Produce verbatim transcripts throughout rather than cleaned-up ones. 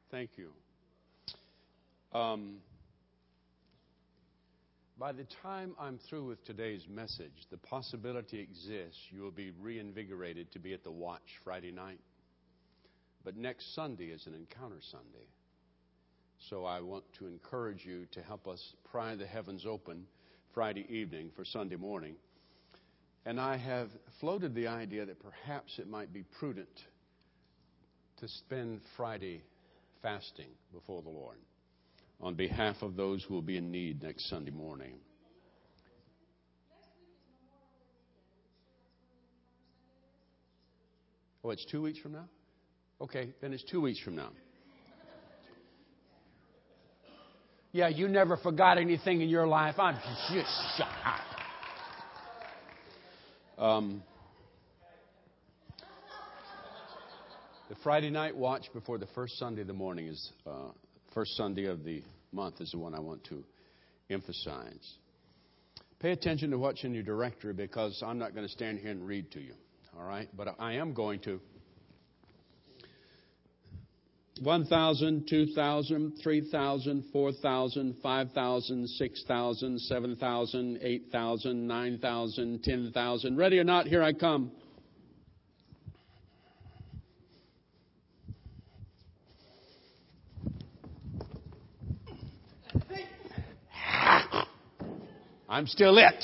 Thank you. Um, by the time I'm through with today's message, the possibility exists you will be reinvigorated to be at the Watch Friday night. But next Sunday is an Encounter Sunday. So I want to encourage you to help us pry the heavens open Friday evening for Sunday morning. And I have floated the idea that perhaps it might be prudent to spend Friday fasting before the Lord on behalf of those who will be in need next Sunday morning. Oh, it's two weeks from now? Okay, then it's two weeks from now. Yeah, you never forgot anything in your life. I'm just shocked. Um, the Friday night watch before the first Sunday of the morning is, uh, first Sunday of the month is the one I want to emphasize. Pay attention to what's in your directory because I'm not going to stand here and read to you. All right? But I am going to. one thousand, two thousand, three thousand, four thousand, five thousand, six thousand, seven thousand, eight thousand, nine thousand, ten thousand. Ready or not, here I come. I'm still it.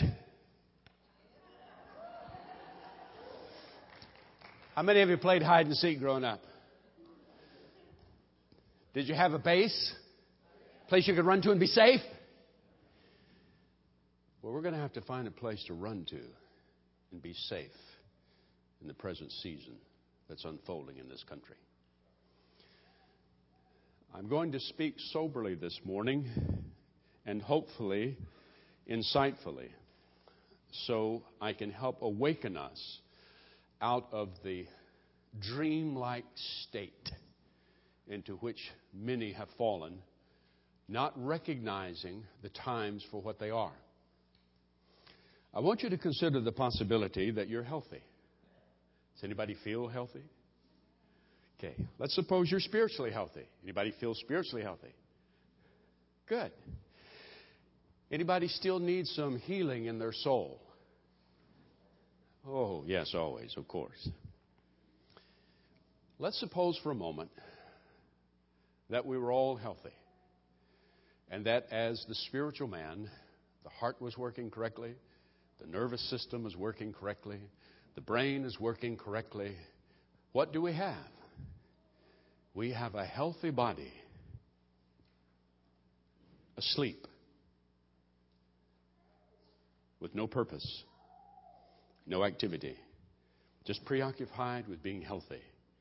How many of you played hide and seek growing up? Did you have a base? Place you could run to and be safe? Well, we're going to have to find a place to run to and be safe in the present season that's unfolding in this country. I'm going to speak soberly this morning and hopefully insightfully so I can help awaken us out of the dreamlike state into which many have fallen, not recognizing the times for what they are. I want you to consider the possibility that you're healthy. Does anybody feel healthy? Okay, let's suppose you're spiritually healthy. Anybody feel spiritually healthy? Good. Anybody still need some healing in their soul? Oh, yes, always, of course. Let's suppose for a moment that we were all healthy and that as the spiritual man, the heart was working correctly, the nervous system was working correctly, the brain is working correctly. What do we have? We have a healthy body asleep with no purpose, no activity, just preoccupied with being healthy.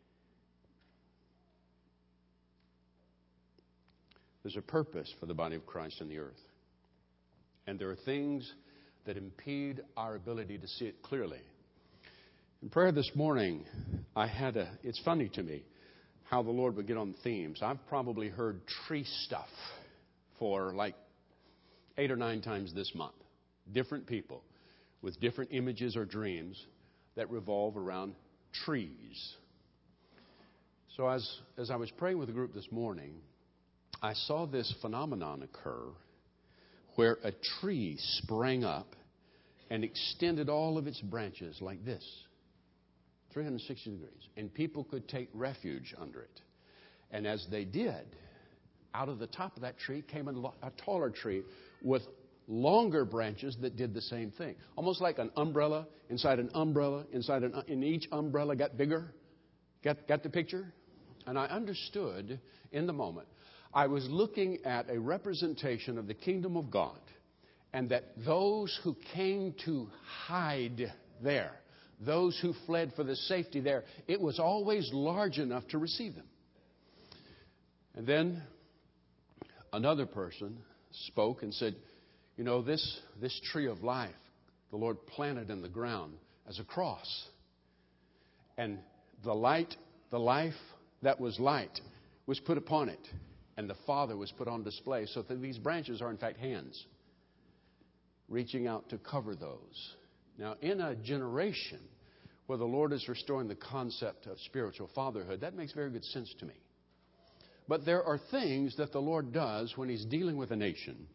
There's a purpose for the body of Christ in the earth. And there are things that impede our ability to see it clearly. In prayer this morning, I had a, it's funny to me how the Lord would get on themes. I've probably heard tree stuff for like eight or nine times this month. Different people with different images or dreams that revolve around trees. So as, as I was praying with the group this morning, I saw this phenomenon occur where a tree sprang up and extended all of its branches like this, three hundred sixty degrees, and people could take refuge under it. And as they did, out of the top of that tree came a, a taller tree with longer branches that did the same thing. Almost like an umbrella inside an umbrella inside an, and each umbrella got bigger. Got, got the picture? And I understood in the moment. I was looking at a representation of the kingdom of God, and that those who came to hide there, those who fled for the safety there, it was always large enough to receive them. And then another person spoke and said, you know, this, this tree of life, the Lord planted in the ground as a cross. And the light, the life that was light was put upon it. And the Father was put on display so that these branches are in fact hands reaching out to cover those. Now, in a generation where the Lord is restoring the concept of spiritual fatherhood, that makes very good sense to me. But there are things that the Lord does when He's dealing with a nation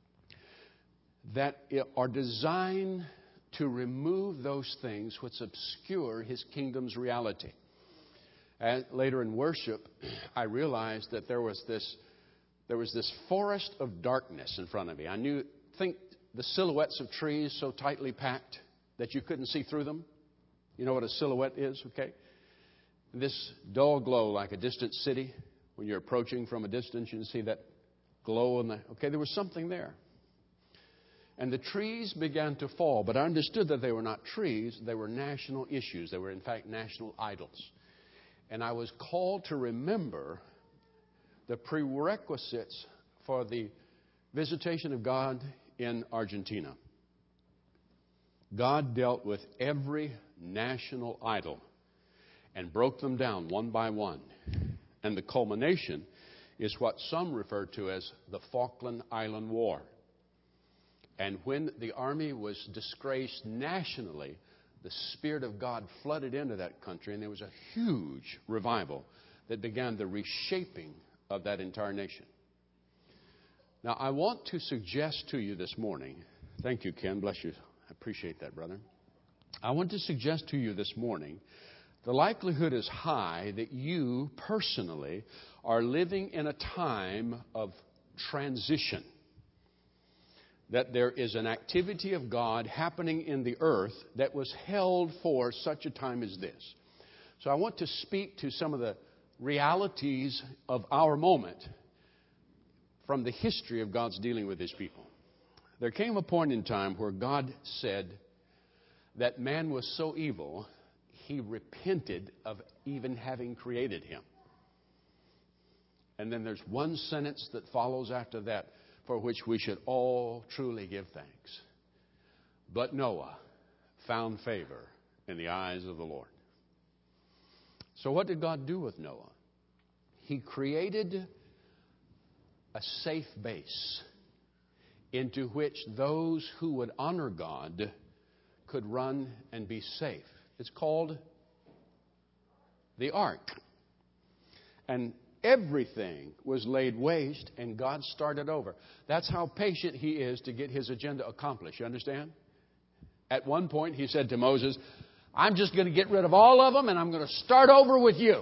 that are designed to remove those things which obscure His kingdom's reality. And later in worship, I realized that there was this there was this forest of darkness in front of me. I knew, think the silhouettes of trees so tightly packed that you couldn't see through them. You know what a silhouette is, okay? This dull glow like a distant city. When you're approaching from a distance, you can see that glow. In the, okay, there was something there. And the trees began to fall, but I understood that they were not trees. They were national issues. They were, in fact, national idols. And I was called to remember the prerequisites for the visitation of God in Argentina. God dealt with every national idol and broke them down one by one. And the culmination is what some refer to as the Falkland Island War. And when the army was disgraced nationally, the Spirit of God flooded into that country, and there was a huge revival that began the reshaping of that entire nation. Now, I want to suggest to you this morning, thank you, Ken, bless you, I appreciate that, brother. I want to suggest to you this morning, the likelihood is high that you personally are living in a time of transition. That there is an activity of God happening in the earth that was held for such a time as this. So I want to speak to some of the realities of our moment from the history of God's dealing with His people. There came a point in time where God said that man was so evil, He repented of even having created him. And then there's one sentence that follows after that, for which we should all truly give thanks. But Noah found favor in the eyes of the Lord. So what did God do with Noah? He created a safe base into which those who would honor God could run and be safe. It's called the ark. And everything was laid waste, and God started over. That's how patient He is to get His agenda accomplished. You understand? At one point, He said to Moses, I'm just going to get rid of all of them, and I'm going to start over with you.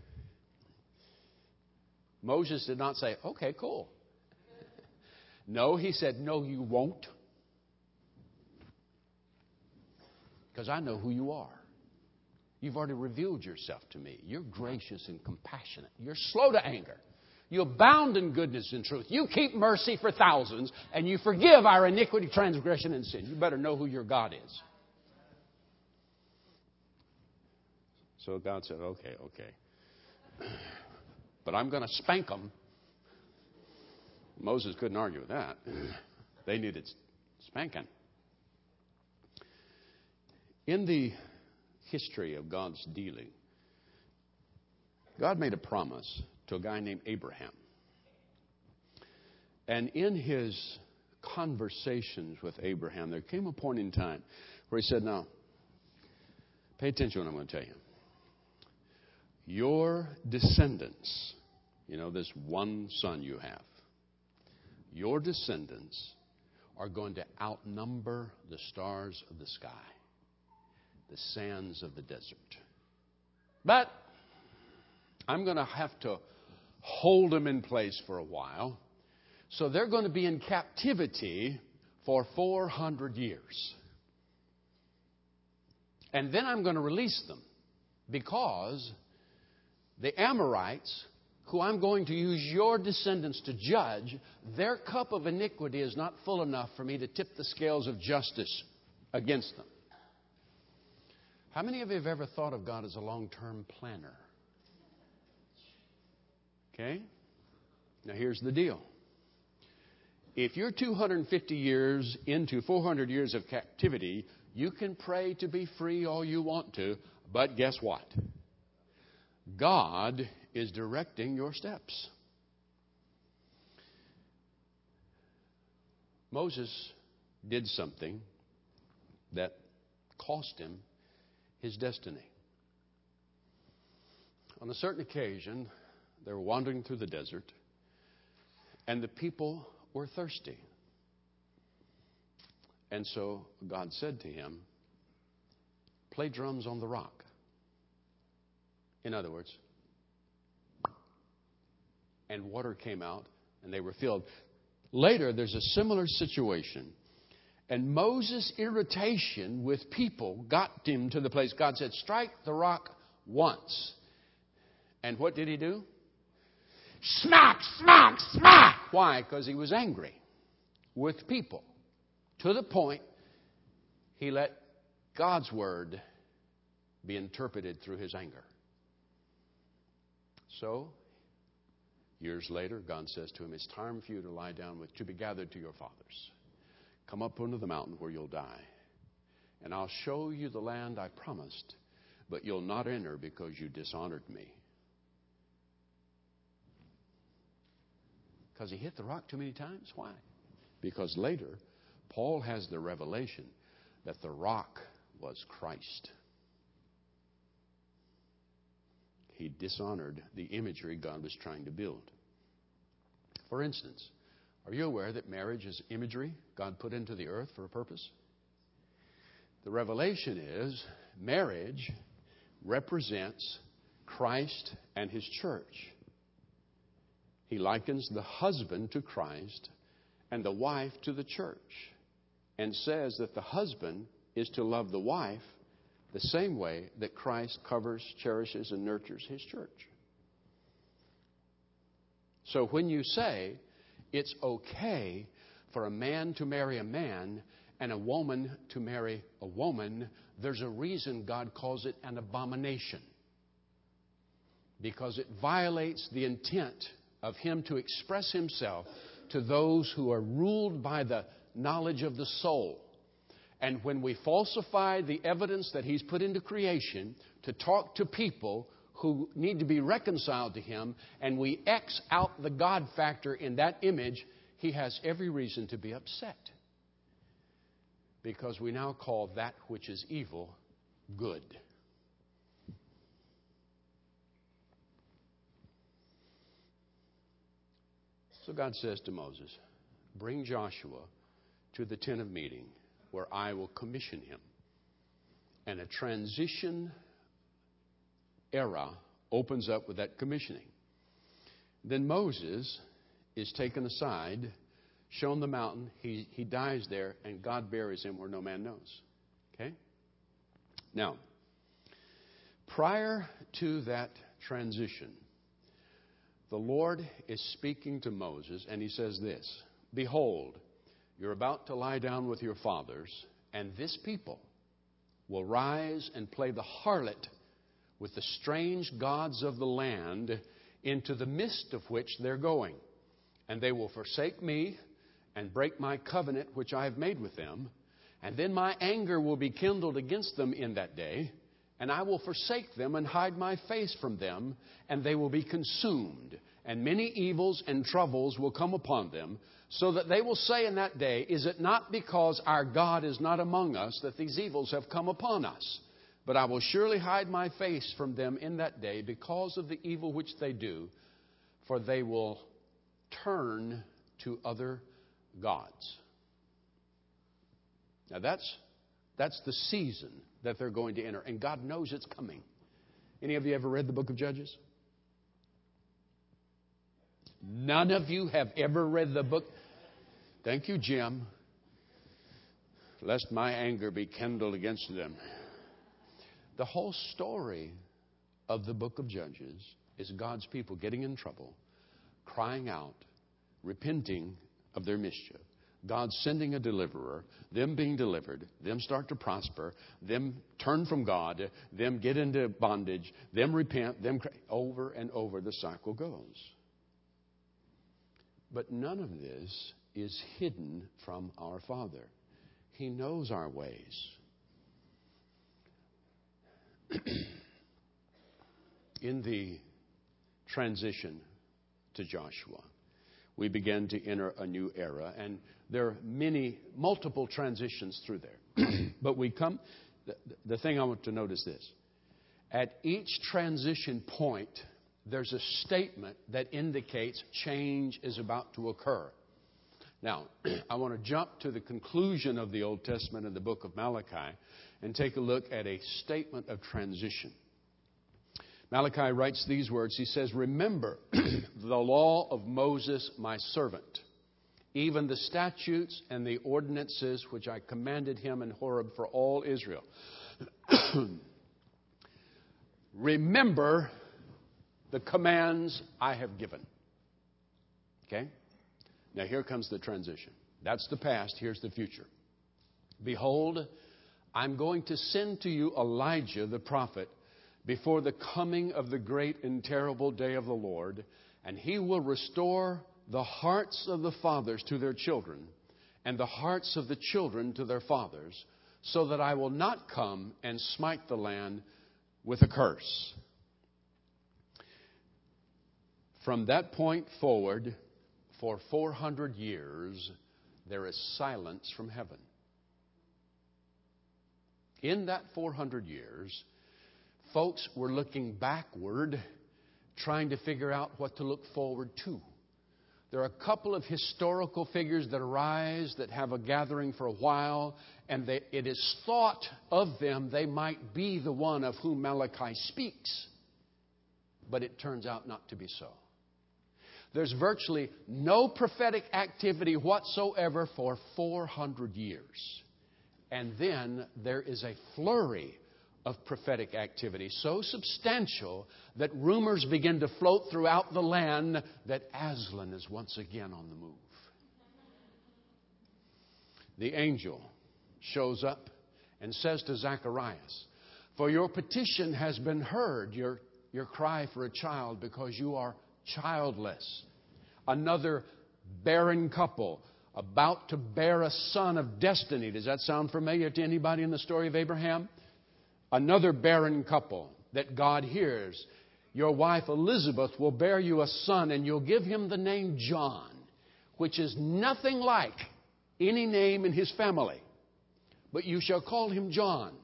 Moses did not say, okay, cool. No, he said, no, you won't. Because I know who you are. You've already revealed yourself to me. You're gracious and compassionate. You're slow to anger. You abound in goodness and truth. You keep mercy for thousands, and you forgive our iniquity, transgression, and sin. You better know who your God is. So God said, okay, okay. But I'm going to spank them. Moses couldn't argue with that. They needed spanking. In the history of God's dealing, God made a promise to a guy named Abraham. And in his conversations with Abraham, there came a point in time where he said, now, pay attention to what I'm going to tell you. Your descendants, you know, this one son you have, your descendants are going to outnumber the stars of the sky, the sands of the desert. But I'm going to have to hold them in place for a while. So they're going to be in captivity for four hundred years. And then I'm going to release them because the Amorites, who I'm going to use your descendants to judge, their cup of iniquity is not full enough for me to tip the scales of justice against them. How many of you have ever thought of God as a long-term planner? Okay? Now here's the deal. If you're two hundred fifty years into four hundred years of captivity, you can pray to be free all you want to, but guess what? God is directing your steps. Moses did something that cost him his destiny. On a certain occasion, They were wandering through the desert, and the people were thirsty. And so God said to him, play drums on the rock. In other words, and water came out, and they were filled. Later, there's a similar situation. And Moses' irritation with people got him to the place. God said, strike the rock once. And what did he do? Smack, smack, smack. Why? Because he was angry with people. To the point, he let God's word be interpreted through his anger. So, years later, God says to him, it's time for you to lie down with, to be gathered to your fathers. Come up onto the mountain where you'll die. And I'll show you the land I promised, but you'll not enter because you dishonored me. Because he hit the rock too many times? Why? Because later, Paul has the revelation that the rock was Christ. He dishonored the imagery God was trying to build. For instance, are you aware that marriage is imagery God put into the earth for a purpose? The revelation is marriage represents Christ and His church. He likens the husband to Christ and the wife to the church, and says that the husband is to love the wife the same way that Christ covers, cherishes, and nurtures His church. So when you say it's okay for a man to marry a man and a woman to marry a woman, there's a reason God calls it an abomination. Because it violates the intent of Him to express Himself to those who are ruled by the knowledge of the soul. And when we falsify the evidence that He's put into creation to talk to people who need to be reconciled to Him, and we X out the God factor in that image, He has every reason to be upset. Because we now call that which is evil good. So God says to Moses, bring Joshua to the tent of meeting where I will commission him. And a transition era opens up with that commissioning. Then Moses is taken aside, shown the mountain. He, he dies there, and God buries him where no man knows. Okay? Now, prior to that transition, the Lord is speaking to Moses, and He says this, behold, you're about to lie down with your fathers, and this people will rise and play the harlot with the strange gods of the land into the midst of which they're going. And they will forsake me and break my covenant which I have made with them. And then my anger will be kindled against them in that day, and I will forsake them and hide my face from them, and they will be consumed. And many evils and troubles will come upon them, so that they will say in that day, is it not because our God is not among us that these evils have come upon us? But I will surely hide my face from them in that day because of the evil which they do, for they will turn to other gods. Now that's, that's the season that they're going to enter. And God knows it's coming. Any of you ever read the book of Judges? None of you have ever read the book. Thank you, Jim. Lest my anger be kindled against them. The whole story of the book of Judges is God's people getting in trouble, crying out, repenting of their mischief. God sending a deliverer, them being delivered, them start to prosper, them turn from God, them get into bondage, them repent, them cry. Over and over the cycle goes. But none of this is hidden from our Father. He knows our ways. In the transition to Joshua, we begin to enter a new era, and there are many, multiple transitions through there. But we come, the, the thing I want to note is this. At each transition point there's a statement that indicates change is about to occur. Now, I want to jump to the conclusion of the Old Testament in the book of Malachi and take a look at a statement of transition. Malachi writes these words. He says, "Remember the law of Moses, my servant, even the statutes and the ordinances which I commanded him in Horeb for all Israel." Remember the commands I have given. Okay? Now here comes the transition. That's the past. Here's the future. "Behold, I'm going to send to you Elijah the prophet before the coming of the great and terrible day of the Lord, and he will restore the hearts of the fathers to their children, and the hearts of the children to their fathers, so that I will not come and smite the land with a curse." From that point forward, for four hundred years, there is silence from heaven. In that four hundred years, folks were looking backward, trying to figure out what to look forward to. There are a couple of historical figures that arise that have a gathering for a while, and they, it is thought of them they might be the one of whom Malachi speaks. But it turns out not to be so. There's virtually no prophetic activity whatsoever for four hundred years. And then there is a flurry of prophetic activity, so substantial that rumors begin to float throughout the land that Aslan is once again on the move. The angel shows up and says to Zacharias, "For your petition has been heard, your, your cry for a child, because you are childless." Another barren couple about to bear a son of destiny. Does that sound familiar to anybody in the story of Abraham? Another barren couple that God hears. "Your wife Elizabeth will bear you a son, and you'll give him the name John," which is nothing like any name in his family. "But you shall call him John.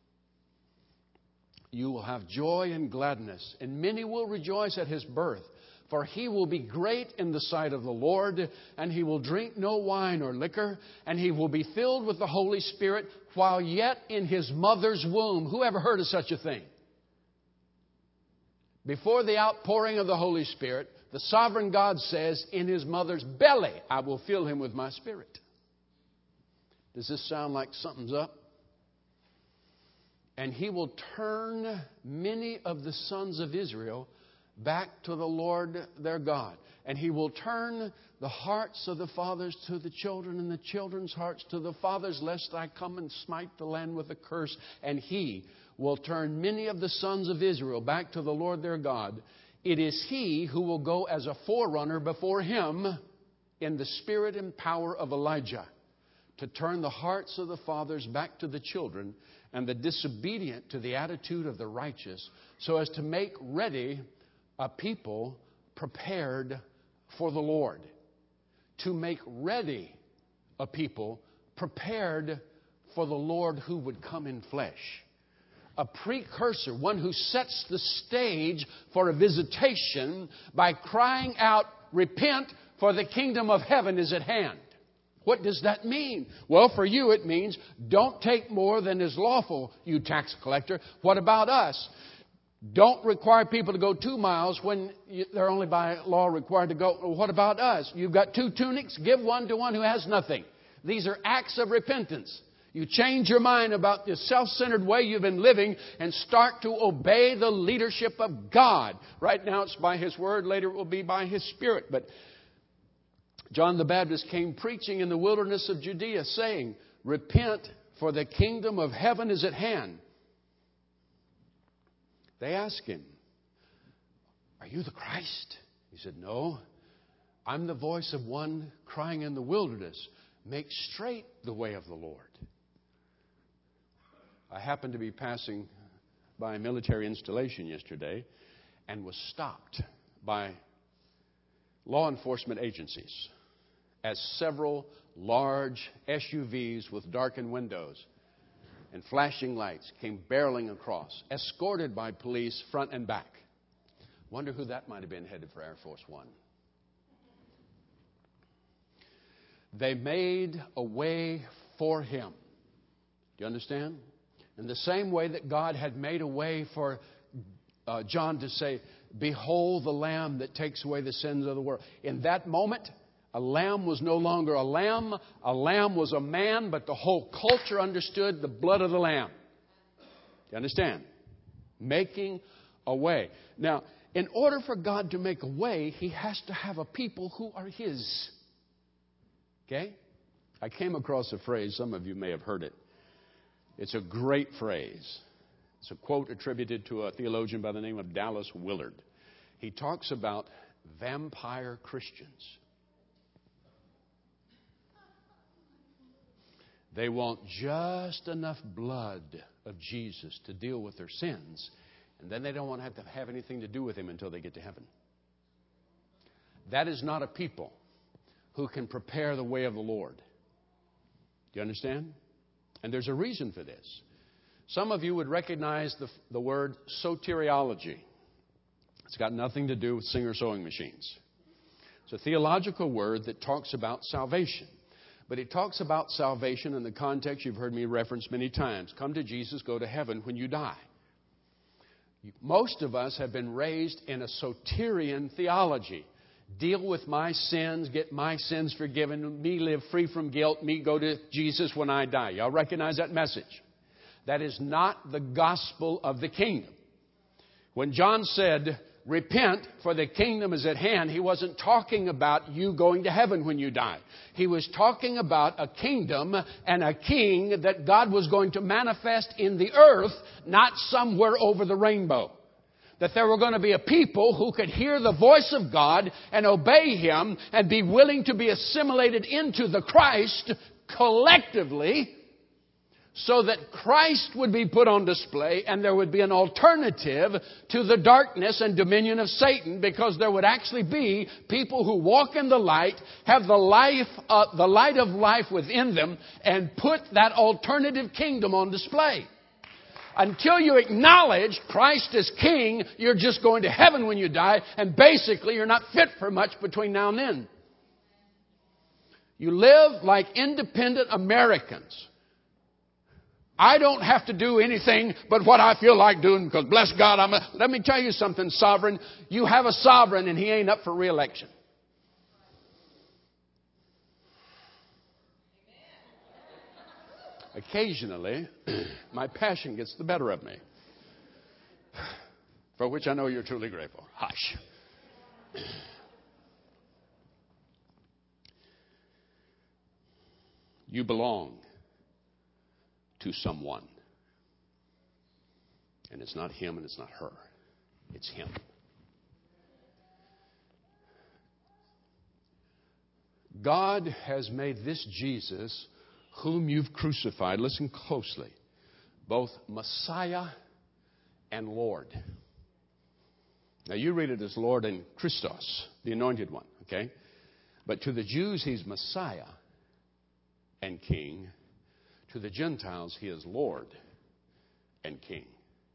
You will have joy and gladness, and many will rejoice at his birth. For he will be great in the sight of the Lord, and he will drink no wine or liquor, and he will be filled with the Holy Spirit while yet in his mother's womb." Who ever heard of such a thing? Before the outpouring of the Holy Spirit, the sovereign God says, "In his mother's belly I will fill him with my Spirit." Does this sound like something's up? "And he will turn many of the sons of Israel back to the Lord their God. And he will turn the hearts of the fathers to the children, and the children's hearts to the fathers, lest I come and smite the land with a curse. And he will turn many of the sons of Israel back to the Lord their God. It is he who will go as a forerunner before him in the spirit and power of Elijah, to turn the hearts of the fathers back to the children, and the disobedient to the attitude of the righteous, so as to make ready a people prepared for the Lord." To make ready a people prepared for the Lord who would come in flesh. A precursor, one who sets the stage for a visitation by crying out, "Repent, for the kingdom of heaven is at hand." What does that mean? Well, for you it means, don't take more than is lawful, you tax collector. What about us? Don't require people to go two miles when they're only by law required to go. What about us? You've got two tunics, give one to one who has nothing. These are acts of repentance. You change your mind about the self-centered way you've been living and start to obey the leadership of God. Right now it's by His Word, later it will be by His Spirit. But John the Baptist came preaching in the wilderness of Judea, saying, "Repent, for the kingdom of heaven is at hand." They asked him, "Are you the Christ?" He said, "No, I'm the voice of one crying in the wilderness, make straight the way of the Lord." I happened to be passing by a military installation yesterday and was stopped by law enforcement agencies as several large S U Vs with darkened windows and flashing lights came barreling across, escorted by police front and back. Wonder who that might have been headed for Air Force One. They made a way for him. Do you understand? In the same way that God had made a way for uh, John to say, "Behold the Lamb that takes away the sins of the world." In that moment, a lamb was no longer a lamb. A lamb was a man, but the whole culture understood the blood of the Lamb. You understand? Making a way. Now, in order for God to make a way, He has to have a people who are His. Okay? I came across a phrase. Some of you may have heard it. It's a great phrase. It's a quote attributed to a theologian by the name of Dallas Willard. He talks about vampire Christians. They want just enough blood of Jesus to deal with their sins, and then they don't want to have to have anything to do with Him until they get to heaven. That is not a people who can prepare the way of the Lord. Do you understand? And there's a reason for this. Some of you would recognize the, the word soteriology. It's got nothing to do with Singer sewing machines. It's a theological word that talks about salvation. But it talks about salvation in the context you've heard me reference many times. Come to Jesus, go to heaven when you die. Most of us have been raised in a soterian theology. Deal with my sins, get my sins forgiven, me live free from guilt, me go to Jesus when I die. Y'all recognize that message? That is not the gospel of the kingdom. When John said, "Repent, for the kingdom is at hand," he wasn't talking about you going to heaven when you die. He was talking about a kingdom and a king that God was going to manifest in the earth, not somewhere over the rainbow. That there were going to be a people who could hear the voice of God and obey Him and be willing to be assimilated into the Christ collectively, so that Christ would be put on display and there would be an alternative to the darkness and dominion of Satan, because there would actually be people who walk in the light, have the life, uh, the light of life within them, and put that alternative kingdom on display. Until you acknowledge Christ as King, you're just going to heaven when you die, and basically you're not fit for much between now and then. You live like independent Americans. I don't have to do anything but what I feel like doing, because bless God, I'm a... Let me tell you something, sovereign. You have a sovereign and he ain't up for re-election. Occasionally, my passion gets the better of me, for which I know you're truly grateful. Hush. You belong to someone. And it's not him and it's not her. It's Him. God has made this Jesus, whom you've crucified, listen closely, both Messiah and Lord. Now you read it as Lord and Christos, the Anointed One, okay? But to the Jews, He's Messiah and King. To the Gentiles, He is Lord and King.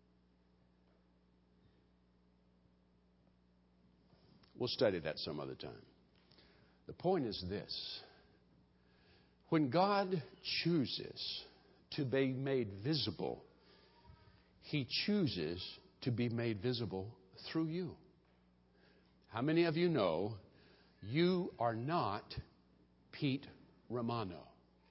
We'll study that some other time. The point is this. When God chooses to be made visible, He chooses to be made visible through you. How many of you know you are not Pete Romano?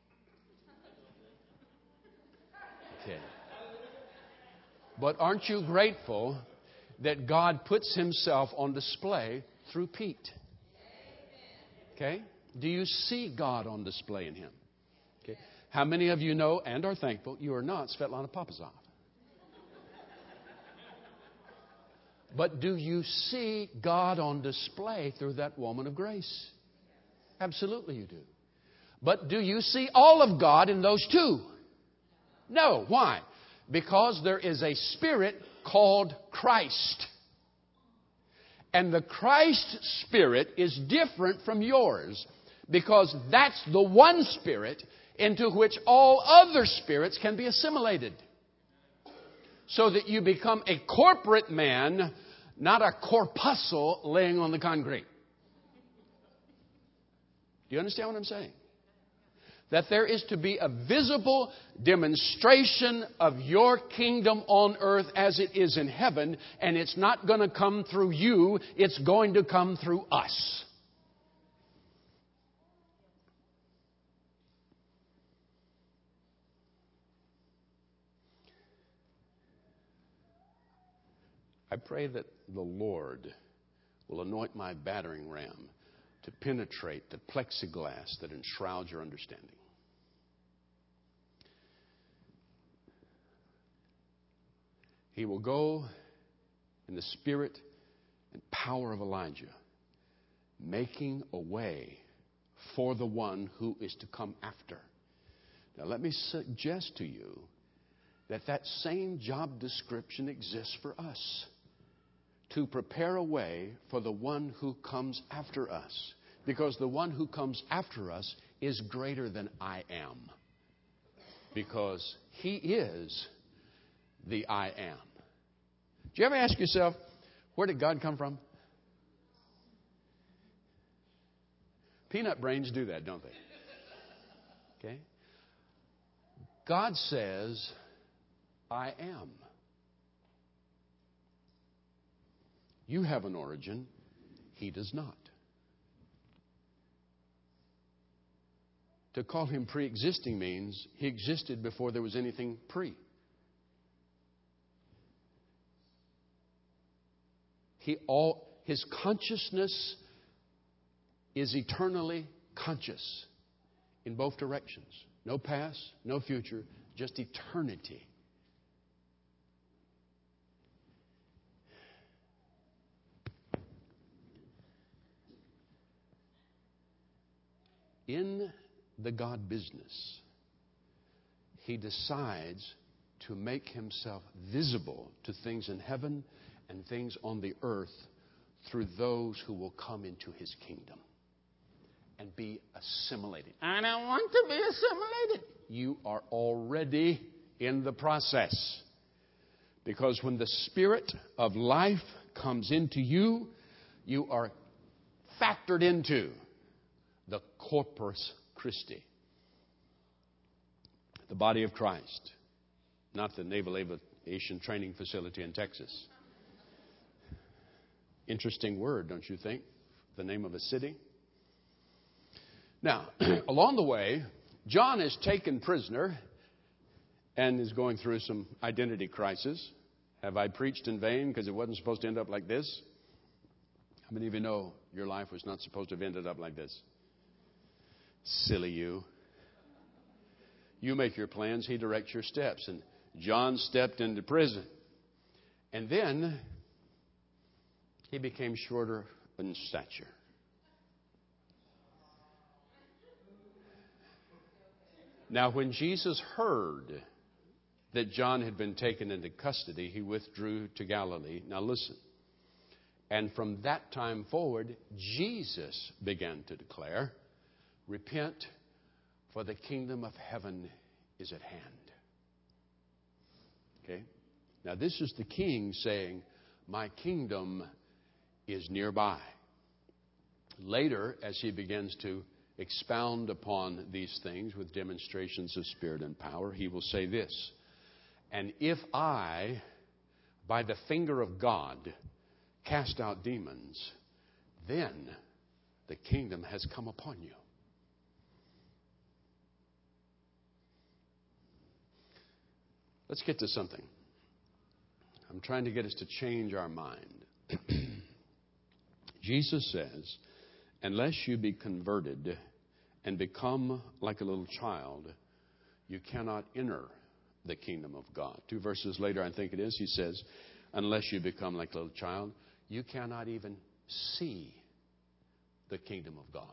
Okay. But aren't you grateful that God puts Himself on display through Pete? Okay? Do you see God on display in him? Okay. How many of you know and are thankful you are not Svetlana Popazov? But do you see God on display through that woman of grace? Absolutely you do. But do you see all of God in those two? No. Why? Because there is a spirit called Christ. And the Christ spirit is different from yours, because that's the one spirit into which all other spirits can be assimilated. So that you become a corporate man, not a corpuscle laying on the concrete. Do you understand what I'm saying? That there is to be a visible demonstration of your kingdom on earth as it is in heaven, and it's not going to come through you, it's going to come through us. I pray that the Lord will anoint my battering ram to penetrate the plexiglass that enshrouds your understanding. He will go in the spirit and power of Elijah, making a way for the one who is to come after. Now, let me suggest to you that that same job description exists for us. To prepare a way for the one who comes after us. Because the one who comes after us is greater than I am. Because He is the I am. Do you ever ask yourself, where did God come from? Peanut brains do that, don't they? Okay? God says, I am. You have an origin. He does not. To call Him pre-existing means He existed before there was anything pre. He all, His consciousness is eternally conscious in both directions. No past, no future, just eternity. In the God business, He decides to make Himself visible to things in heaven and things on the earth through those who will come into His kingdom and be assimilated. I don't want to be assimilated. You are already in the process. Because when the Spirit of life comes into you, you are factored into the Corpus Christi, the body of Christ, not the Naval Aviation Training Facility in Texas. Interesting word, don't you think? The name of a city. Now, along the way, John is taken prisoner and is going through some identity crisis. Have I preached in vain because it wasn't supposed to end up like this? How many of you know your life was not supposed to have ended up like this? Silly you. You make your plans, He directs your steps. And John stepped into prison. And then he became shorter in stature. Now, when Jesus heard that John had been taken into custody, He withdrew to Galilee. Now listen. And from that time forward, Jesus began to declare, repent, for the kingdom of heaven is at hand. Okay? Now this is the king saying, my kingdom is nearby. Later, as he begins to expound upon these things with demonstrations of spirit and power, he will say this, and if I, by the finger of God, cast out demons, then the kingdom has come upon you. Let's get to something. I'm trying to get us to change our mind. Jesus says, unless you be converted and become like a little child, you cannot enter the kingdom of God. Two verses later, I think it is, he says, unless you become like a little child, you cannot even see the kingdom of God.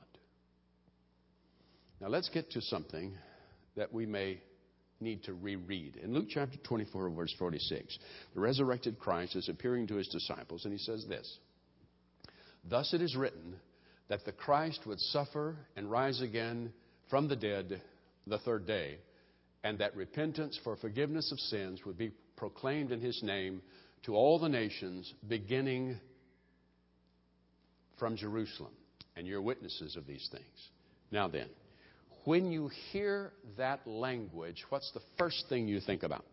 Now let's get to something that we may need to reread. In Luke chapter twenty-four, verse forty-six, the resurrected Christ is appearing to His disciples, and He says this, thus it is written that the Christ would suffer and rise again from the dead the third day, and that repentance for forgiveness of sins would be proclaimed in His name to all the nations, beginning from Jerusalem. And you're witnesses of these things. Now then, when you hear that language, what's the first thing you think about?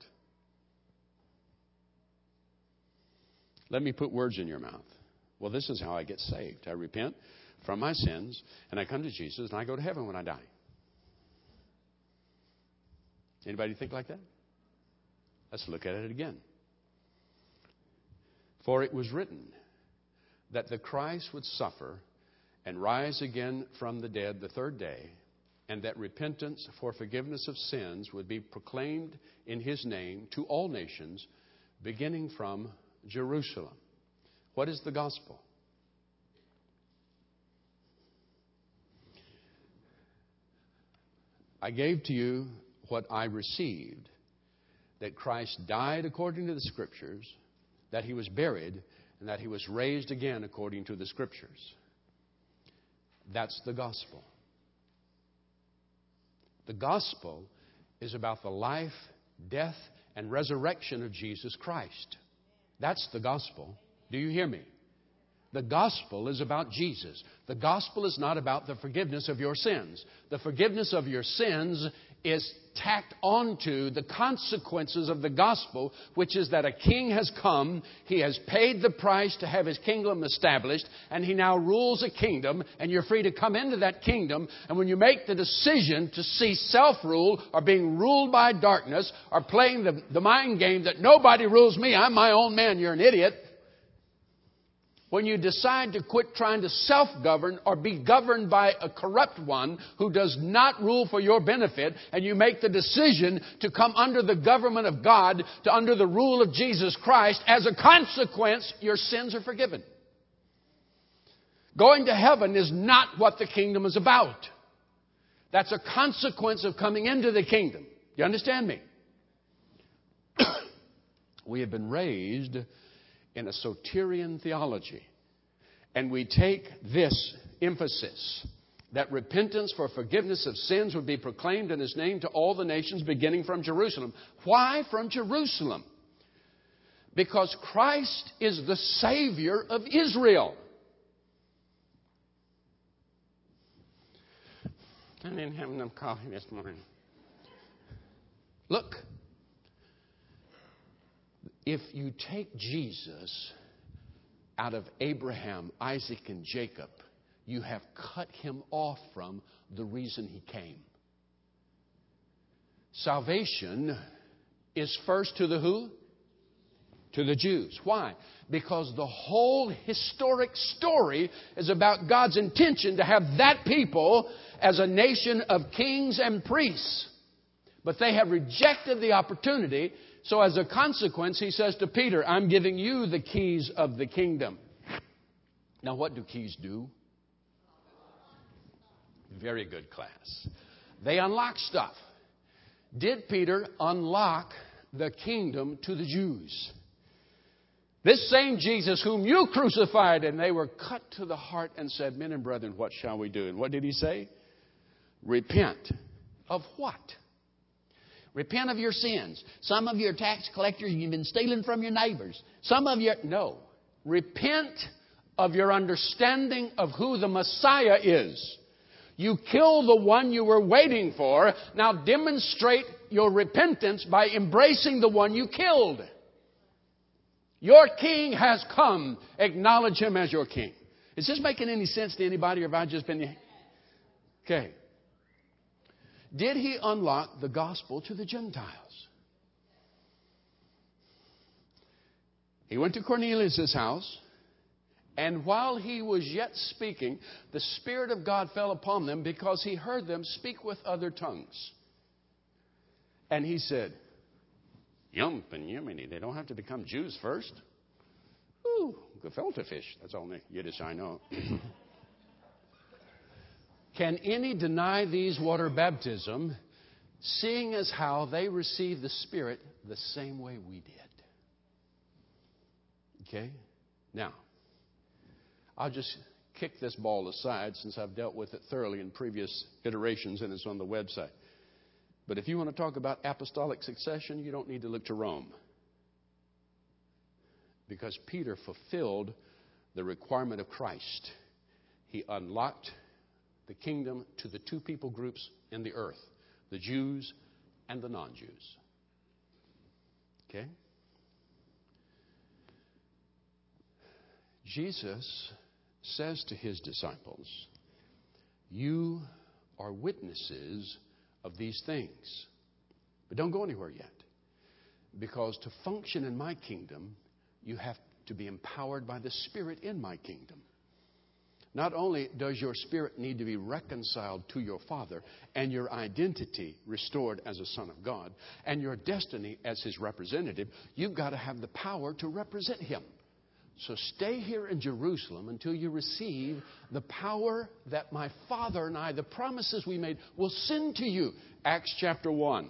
Let me put words in your mouth. Well, this is how I get saved. I repent from my sins, and I come to Jesus, and I go to heaven when I die. Anybody think like that? Let's look at it again. For it was written that the Christ would suffer and rise again from the dead the third day, and that repentance for forgiveness of sins would be proclaimed in His name to all nations, beginning from Jerusalem. What is the gospel? I gave to you what I received, that Christ died according to the Scriptures, that He was buried, and that He was raised again according to the Scriptures. That's the gospel. The gospel is about the life, death, and resurrection of Jesus Christ. That's the gospel. Do you hear me? The gospel is about Jesus. The gospel is not about the forgiveness of your sins. The forgiveness of your sins is tacked onto the consequences of the gospel, which is that a king has come, he has paid the price to have his kingdom established, and he now rules a kingdom, and you're free to come into that kingdom. And when you make the decision to cease self-rule or being ruled by darkness or playing the, the mind game that nobody rules me, I'm my own man, you're an idiot. When you decide to quit trying to self-govern or be governed by a corrupt one who does not rule for your benefit, and you make the decision to come under the government of God, to under the rule of Jesus Christ, as a consequence, your sins are forgiven. Going to heaven is not what the kingdom is about. That's a consequence of coming into the kingdom. You understand me? We have been raised in a soterian theology. And we take this emphasis that repentance for forgiveness of sins would be proclaimed in His name to all the nations, beginning from Jerusalem. Why from Jerusalem? Because Christ is the Savior of Israel. I didn't have enough coffee this morning. Look. If you take Jesus out of Abraham, Isaac, and Jacob, you have cut Him off from the reason He came. Salvation is first to the who? To the Jews. Why? Because the whole historic story is about God's intention to have that people as a nation of kings and priests. But they have rejected the opportunity. So as a consequence, He says to Peter, I'm giving you the keys of the kingdom. Now, what do keys do? Very good, class. They unlock stuff. Did Peter unlock the kingdom to the Jews? This same Jesus whom you crucified, and they were cut to the heart and said, men and brethren, what shall we do? And what did He say? Repent. Of what? Repent of your sins. Some of you are tax collectors, you've been stealing from your neighbors. Some of you, no. Repent of your understanding of who the Messiah is. You kill the one you were waiting for. Now demonstrate your repentance by embracing the one you killed. Your king has come. Acknowledge Him as your king. Is this making any sense to anybody, or have I just been... Okay. Did He unlock the gospel to the Gentiles? He went to Cornelius' house, and while he was yet speaking, the Spirit of God fell upon them because He heard them speak with other tongues. And he said, Yum and Yemeni, they don't have to become Jews first. Ooh, gefilte fish. That's all Yiddish I know. Can any deny these water baptism, seeing as how they received the Spirit the same way we did? Okay? Now, I'll just kick this ball aside since I've dealt with it thoroughly in previous iterations and it's on the website. But if you want to talk about apostolic succession, you don't need to look to Rome. because Peter fulfilled the requirement of Christ. He unlocked the kingdom to the two people groups in the earth, the Jews and the non-Jews. Okay? Jesus says to his disciples, you are witnesses of these things. But don't go anywhere yet. Because to function in my kingdom, you have to be empowered by the Spirit in my kingdom. Not only does your spirit need to be reconciled to your Father and your identity restored as a son of God and your destiny as his representative, you've got to have the power to represent him. So stay here in Jerusalem until you receive the power that my Father and I, the promises we made, will send to you. Acts chapter one,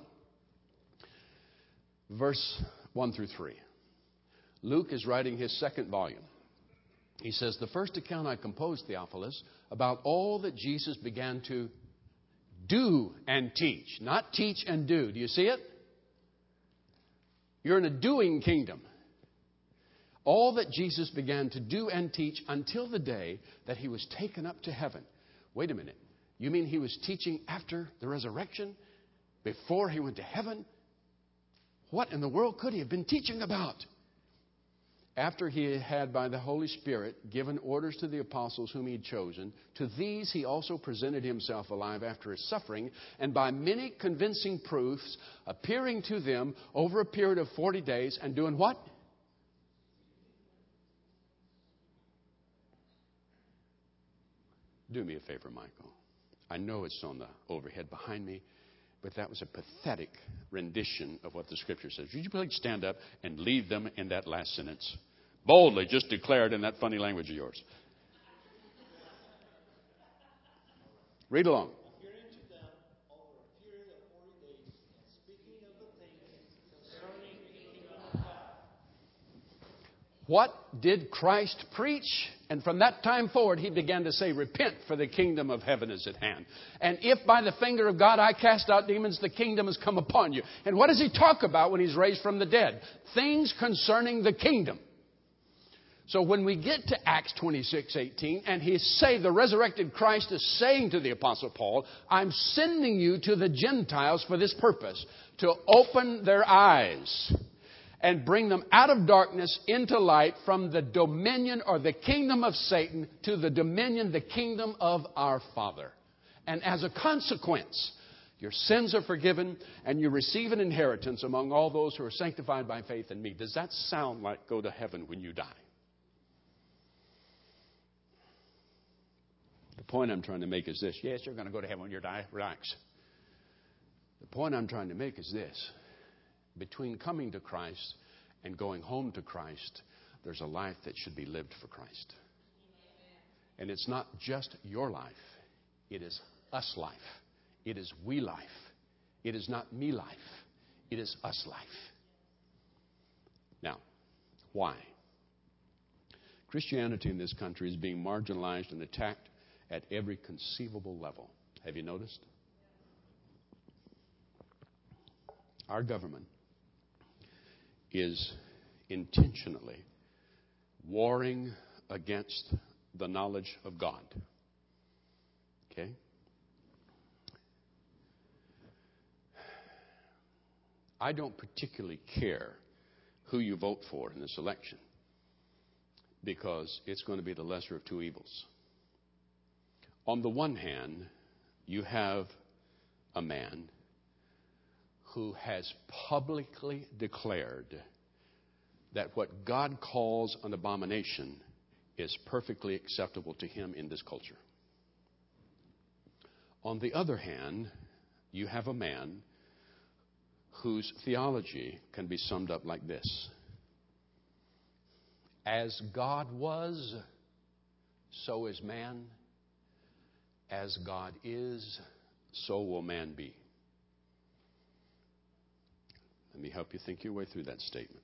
verse one through three. Luke is writing his second volume. He says, the first account I composed, Theophilus, about all that Jesus began to do and teach. Not teach and do. Do you see it? You're in a doing kingdom. All that Jesus began to do and teach until the day that he was taken up to heaven. Wait a minute. You mean he was teaching after the resurrection? Before he went to heaven? What in the world could he have been teaching about? After he had, by the Holy Spirit, given orders to the apostles whom he had chosen, to these he also presented himself alive after his suffering, and by many convincing proofs, appearing to them over a period of forty days, and doing what? Do me a favor, Michael. I know it's on the overhead behind me, but that was a pathetic rendition of what the Scripture says. Would you please stand up and lead them in that last sentence? Boldly, just declare it in that funny language of yours. Read along. Appearing to them over a period of forty days, and speaking of the things concerning the kingdom of God. What did Christ preach? And from that time forward, he began to say, repent, for the kingdom of heaven is at hand. And if by the finger of God I cast out demons, the kingdom has come upon you. And what does he talk about when he's raised from the dead? Things concerning the kingdom. So when we get to Acts twenty-six eighteen, and he say, the resurrected Christ is saying to the Apostle Paul, I'm sending you to the Gentiles for this purpose, to open their eyes and bring them out of darkness into light, from the dominion or the kingdom of Satan to the dominion, the kingdom of our Father. And as a consequence, your sins are forgiven and you receive an inheritance among all those who are sanctified by faith in me. Does that sound like go to heaven when you die? The point I'm trying to make is this. Yes, you're going to go to heaven when you die. Relax. The point I'm trying to make is this. Between coming to Christ and going home to Christ, there's a life that should be lived for Christ. And it's not just your life. It is us life. It is we life. It is not me life. It is us life. Now, why? Christianity in this country is being marginalized and attacked at every conceivable level. Have you noticed? Our government is intentionally warring against the knowledge of God. Okay? I don't particularly care who you vote for in this election, because it's going to be the lesser of two evils. On the one hand, you have a man who has publicly declared that what God calls an abomination is perfectly acceptable to him in this culture. On the other hand, you have a man whose theology can be summed up like this. As God was, so is man. As God is, so will man be. Let me help you think your way through that statement.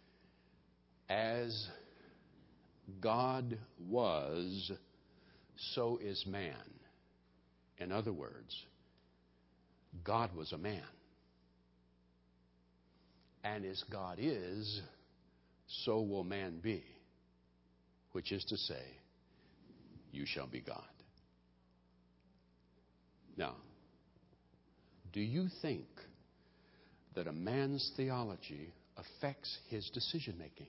As God was, so is man. In other words, God was a man. And as God is, so will man be, which is to say, you shall be God. Now, do you think that a man's theology affects his decision making?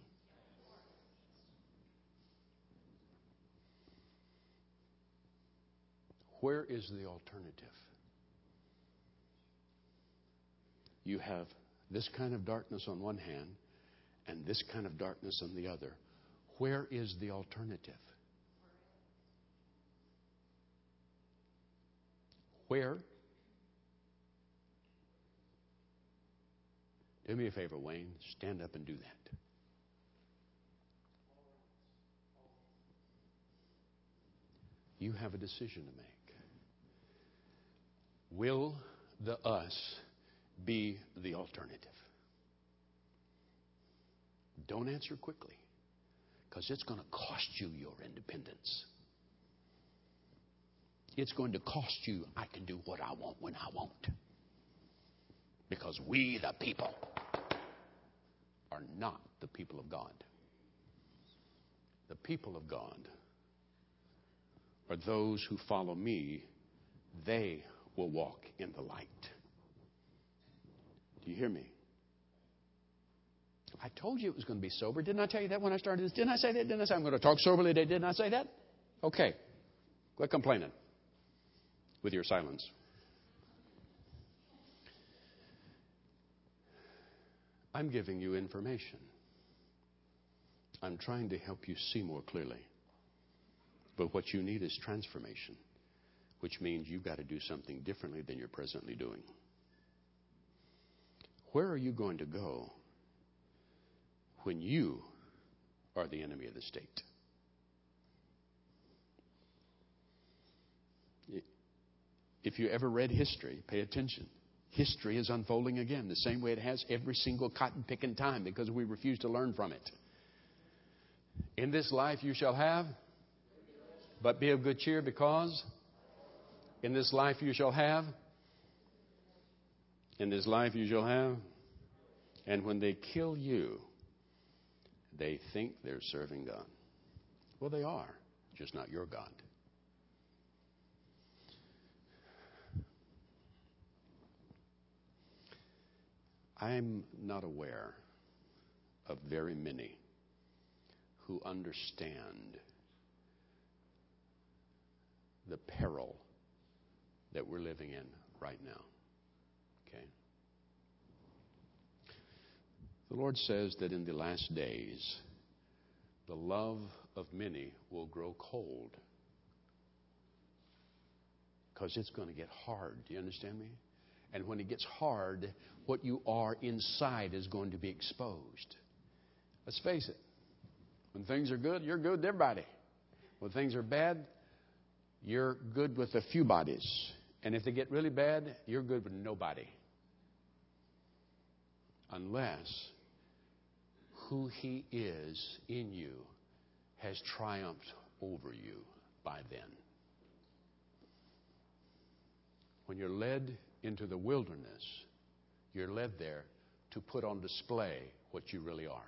Where is the alternative? You have this kind of darkness on one hand and this kind of darkness on the other. Where is the alternative? Where? Do me a favor, Wayne. Stand up and do that. You have a decision to make. Will the us be the alternative? Don't answer quickly, because it's going to cost you your independence. It's going to cost you, I can do what I want when I want. Because we, the people, are not the people of God. The people of God are those who follow me. They will walk in the light. Do you hear me? I told you it was going to be sober. Didn't I tell you that when I started this? Didn't I say that? Didn't I say I'm going to talk soberly today? Didn't I say that? Okay. Quit complaining with your silence. I'm giving you information. I'm trying to help you see more clearly. But what you need is transformation, which means you've got to do something differently than you're presently doing. Where are you going to go when you are the enemy of the state? If you ever read history, pay attention. History is unfolding again the same way it has every single cotton-picking time because we refuse to learn from it. In this life you shall have, but be of good cheer, because in this life you shall have, in this life you shall have, and when they kill you, they think they're serving God. Well, they are, just not your God. I'm not aware of very many who understand the peril that we're living in right now. Okay? The Lord says that in the last days, the love of many will grow cold because it's going to get hard. Do you understand me? And when it gets hard, what you are inside is going to be exposed. Let's face it. When things are good, you're good with everybody. When things are bad, you're good with a few bodies. And if they get really bad, you're good with nobody. Unless who He is in you has triumphed over you by then. When you're led into the wilderness, you're led there to put on display what you really are.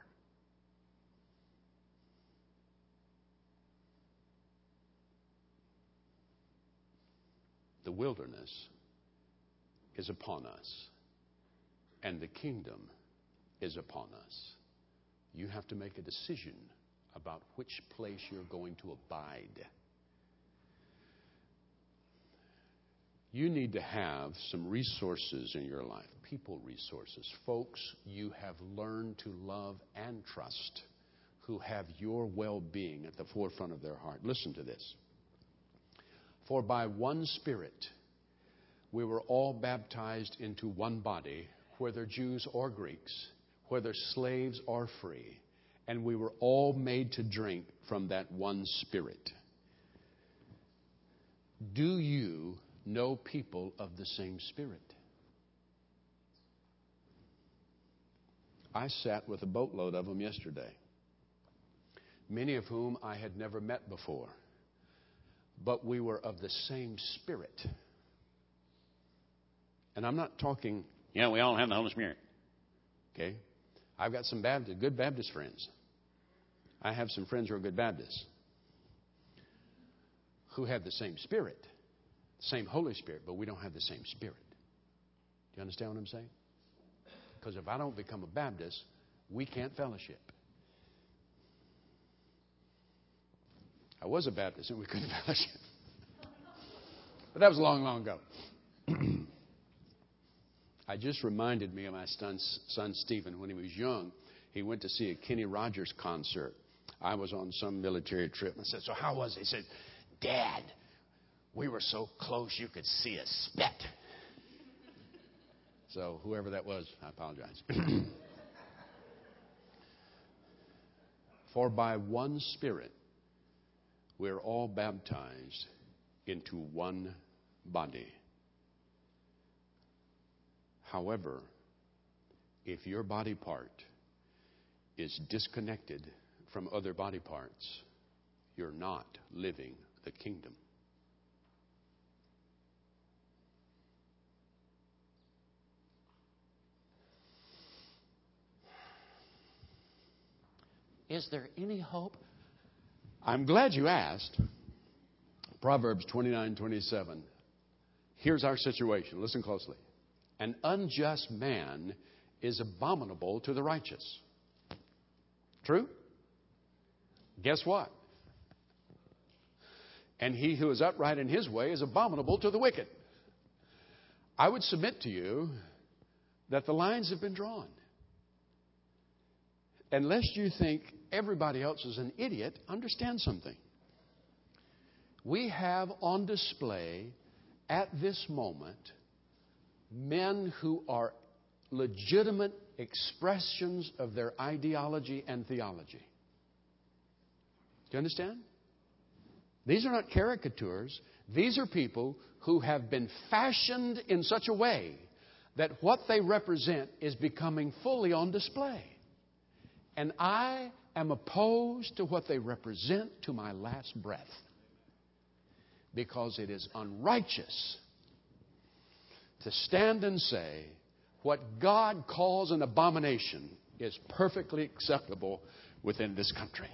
The wilderness is upon us, and the kingdom is upon us. You have to make a decision about which place you're going to abide. You need to have some resources in your life, people resources, folks you have learned to love and trust, who have your well-being at the forefront of their heart. Listen to this. For by one Spirit we were all baptized into one body, whether Jews or Greeks, whether slaves or free, and we were all made to drink from that one Spirit. Do you know people of the same Spirit? I sat with a boatload of them yesterday, many of whom I had never met before, but we were of the same Spirit. And I'm not talking, yeah, we all have the Holy Spirit. Okay? I've got some Baptist, good Baptist friends. I have some friends who are good Baptists who have the same Spirit, same Holy Spirit, but we don't have the same Spirit. Do you understand what I'm saying? Because if I don't become a Baptist, we can't fellowship. I was a Baptist and we couldn't fellowship. But that was long, long ago. I just reminded me of my son, son Stephen. When he was young, he went to see a Kenny Rogers concert. I was on some military trip. And I said, so how was it? He said, Dad, we were so close you could see a spit. So whoever that was, I apologize. For by one Spirit we're all baptized into one body. However, if your body part is disconnected from other body parts, you're not living the kingdom. Is there any hope? I'm glad you asked. Proverbs twenty-nine twenty-seven. Here's our situation. Listen closely. An unjust man is abominable to the righteous. True? Guess what? And he who is upright in his way is abominable to the wicked. I would submit to you that the lines have been drawn. Unless you think everybody else is an idiot, understand something. We have on display at this moment men who are legitimate expressions of their ideology and theology. Do you understand? These are not caricatures. These are people who have been fashioned in such a way that what they represent is becoming fully on display. And I am opposed to what they represent to my last breath. Because it is unrighteous to stand and say what God calls an abomination is perfectly acceptable within this country.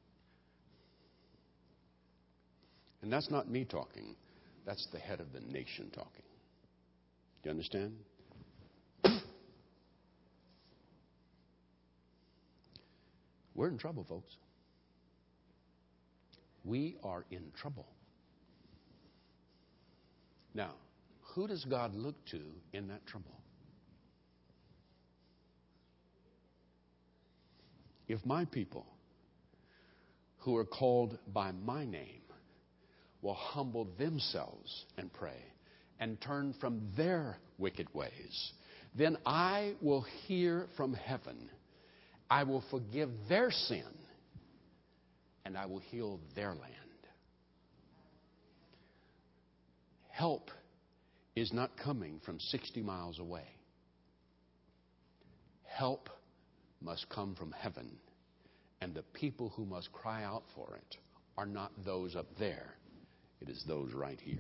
And that's not me talking. That's the head of the nation talking. Do you understand? We're in trouble, folks. We are in trouble. Now, who does God look to in that trouble? If my people, who are called by my name, will humble themselves and pray and turn from their wicked ways, then I will hear from heaven. I will forgive their sin, and I will heal their land. Help is not coming from sixty miles away. Help must come from heaven, and the people who must cry out for it are not those up there. It is those right here.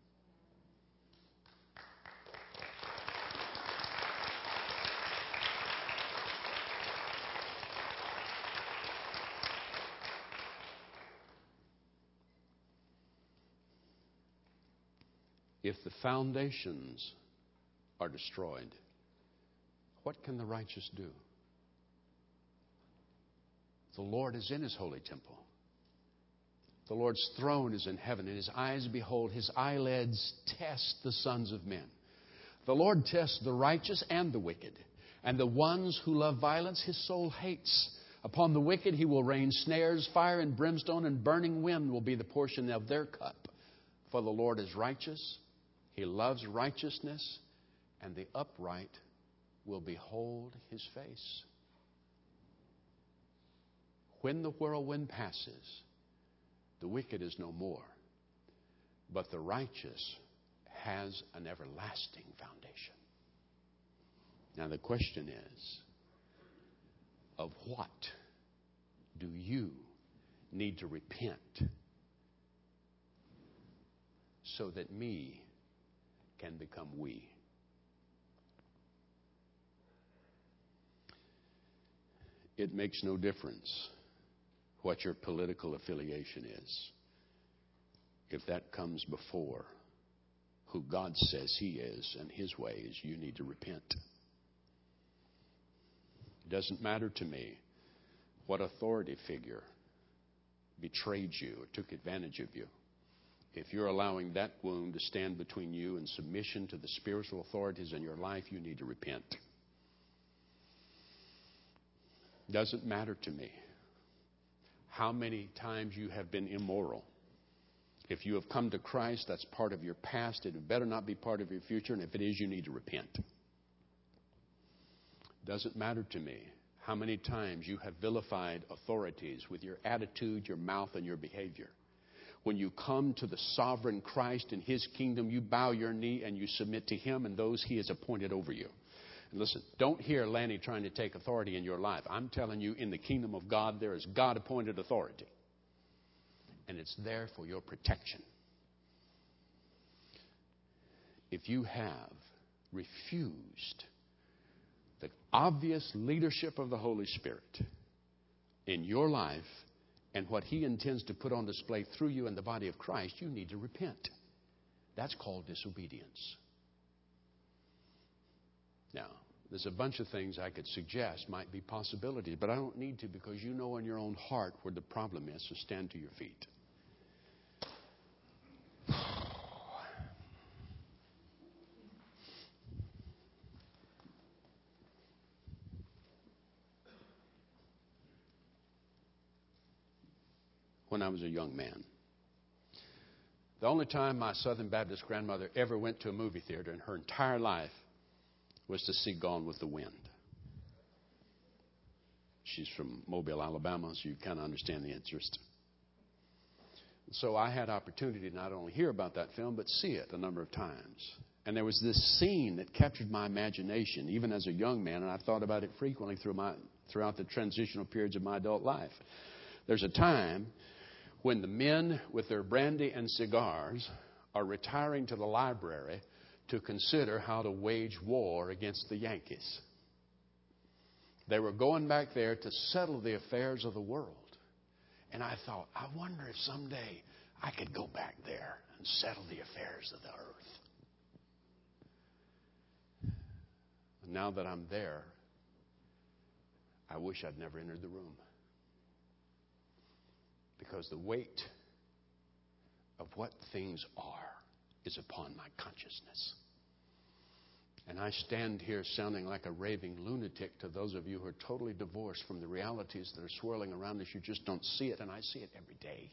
If the foundations are destroyed, what can the righteous do? The Lord is in His holy temple. The Lord's throne is in heaven, and His eyes behold, His eyelids test the sons of men. The Lord tests the righteous and the wicked, and the ones who love violence His soul hates. Upon the wicked He will rain snares, fire and brimstone, and burning wind will be the portion of their cup. For the Lord is righteous. He loves righteousness, and the upright will behold His face. When the whirlwind passes, the wicked is no more, but the righteous has an everlasting foundation. Now the question is, of what do you need to repent so that me can become we? It makes no difference what your political affiliation is, if that comes before who God says He is and His ways, you need to repent. It doesn't matter to me what authority figure betrayed you or took advantage of you. If you're allowing that wound to stand between you and submission to the spiritual authorities in your life, you need to repent. It doesn't matter to me how many times you have been immoral. If you have come to Christ, that's part of your past. It better not be part of your future. And if it is, you need to repent. It doesn't matter to me how many times you have vilified authorities with your attitude, your mouth, and your behavior. When you come to the sovereign Christ and His kingdom, you bow your knee and you submit to Him and those He has appointed over you. And listen, don't hear Lanny trying to take authority in your life. I'm telling you, in the kingdom of God, there is God-appointed authority. And it's there for your protection. If you have refused the obvious leadership of the Holy Spirit in your life and what He intends to put on display through you in the body of Christ, you need to repent. That's called disobedience. Now, there's a bunch of things I could suggest might be possibilities, but I don't need to because you know in your own heart where the problem is, so stand to your feet. When I was a young man, the only time my Southern Baptist grandmother ever went to a movie theater in her entire life was to see Gone with the Wind. She's from Mobile, Alabama, so you kind of understand the interest. So I had opportunity to not only hear about that film, but see it a number of times. And there was this scene that captured my imagination, even as a young man, and I thought about it frequently through my, throughout the transitional periods of my adult life. There's a time when the men with their brandy and cigars are retiring to the library to consider how to wage war against the Yankees. They were going back there to settle the affairs of the world. And I thought, I wonder if someday I could go back there and settle the affairs of the earth. And now that I'm there, I wish I'd never entered the room. Because the weight of what things are is upon my consciousness. And I stand here sounding like a raving lunatic to those of you who are totally divorced from the realities that are swirling around us. You just don't see it, and I see it every day.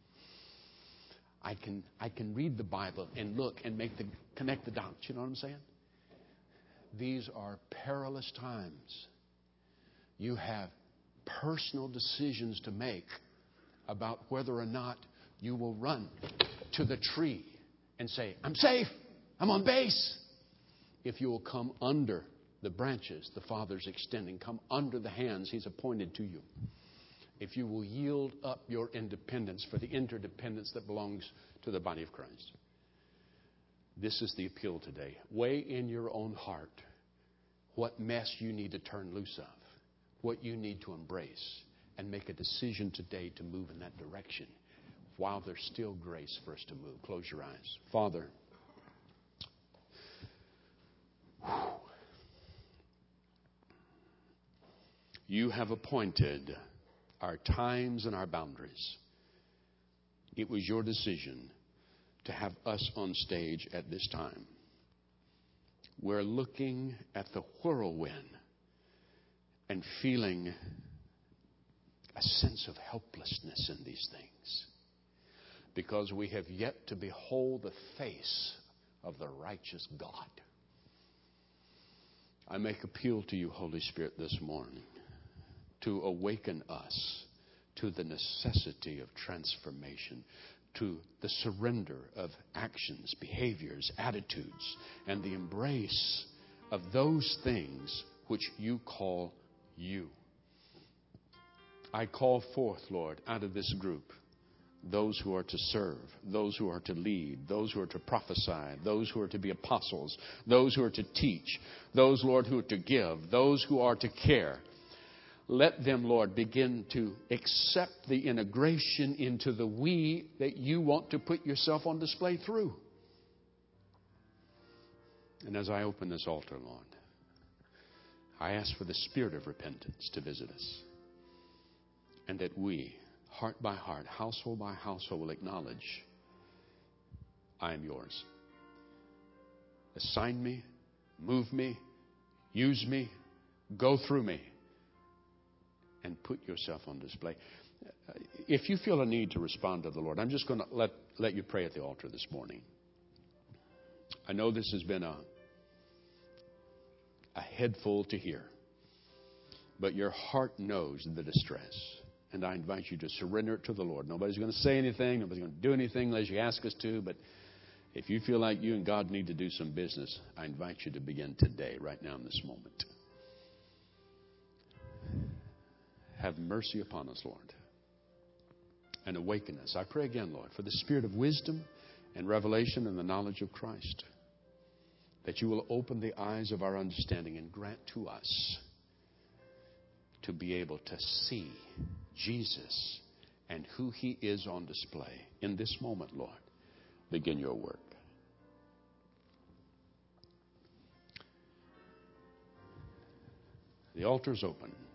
I can, I can read the Bible and look and make the, connect the dots. You know what I'm saying? These are perilous times. You have personal decisions to make about whether or not you will run to the tree and say, I'm safe, I'm on base. If you will come under the branches the Father's extending, come under the hands He's appointed to you. If you will yield up your independence for the interdependence that belongs to the body of Christ. This is the appeal today. Weigh in your own heart what mess you need to turn loose of, what you need to embrace, and make a decision today to move in that direction while there's still grace for us to move. Close your eyes. Father, You have appointed our times and our boundaries. It was your decision to have us on stage at this time. We're looking at the whirlwind and feeling a sense of helplessness in these things because we have yet to behold the face of the righteous God. I make appeal to you, Holy Spirit, this morning to awaken us to the necessity of transformation, to the surrender of actions, behaviors, attitudes, and the embrace of those things which you call you. I call forth, Lord, out of this group, those who are to serve, those who are to lead, those who are to prophesy, those who are to be apostles, those who are to teach, those, Lord, who are to give, those who are to care. let them, Lord, begin to accept the integration into the we that you want to put yourself on display through. And as I open this altar, Lord, I ask for the spirit of repentance to visit us. And that we, heart by heart, household by household, will acknowledge, I am yours. Assign me, move me, use me, go through me, and put yourself on display. If you feel a need to respond to the Lord, I'm just going to let, let you pray at the altar this morning. I know this has been a, a head full to hear, but your heart knows the distress. And I invite you to surrender it to the Lord. Nobody's going to say anything. Nobody's going to do anything unless you ask us to. But if you feel like you and God need to do some business, I invite you to begin today, right now in this moment. Have mercy upon us, Lord, and awaken us. I pray again, Lord, for the spirit of wisdom and revelation and the knowledge of Christ, that you will open the eyes of our understanding and grant to us to be able to see Jesus and who He is on display. In this moment, Lord, begin your work. The altar is open.